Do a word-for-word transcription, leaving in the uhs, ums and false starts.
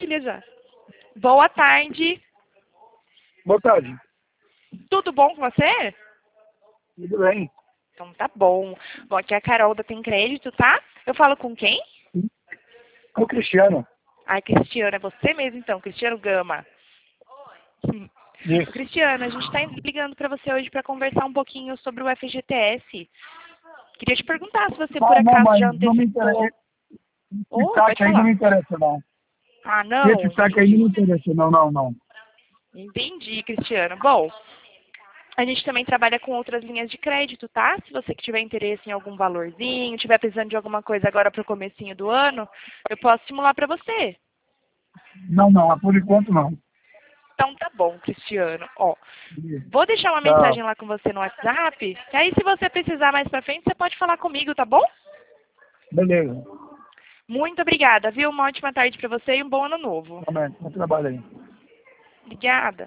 filha já. Boa tarde. Boa tarde. Tudo bom com você? Tudo bem? Então tá bom. Bom, aqui é a Carol da Tem Crédito, tá? Eu falo com quem? Com o Cristiano. Ai, Cristiano, é você mesmo então, Cristiano Gama. Isso. Cristiano, a gente está ligando para você hoje para conversar um pouquinho sobre o F G T S. Queria te perguntar se você por Não, não, acaso mas já não me antecipou. interessa. Oh, Esse pode saque aí não me falar. interessa, não. Ah, não? Esse saque aí não me interessa, não, não, não. Entendi, Cristiano. Bom, a gente também trabalha com outras linhas de crédito, tá? Se você que tiver interesse em algum valorzinho, tiver precisando de alguma coisa agora para o comecinho do ano, eu posso estimular para você. Não, não, por enquanto não. Então tá bom, Cristiano. Ó, vou deixar uma Tchau. mensagem lá com você no WhatsApp. E aí, se você precisar mais pra frente, você pode falar comigo, tá bom? Beleza. Muito obrigada, viu? Uma ótima tarde pra você e um bom ano novo. Também, bom trabalho aí. Obrigada.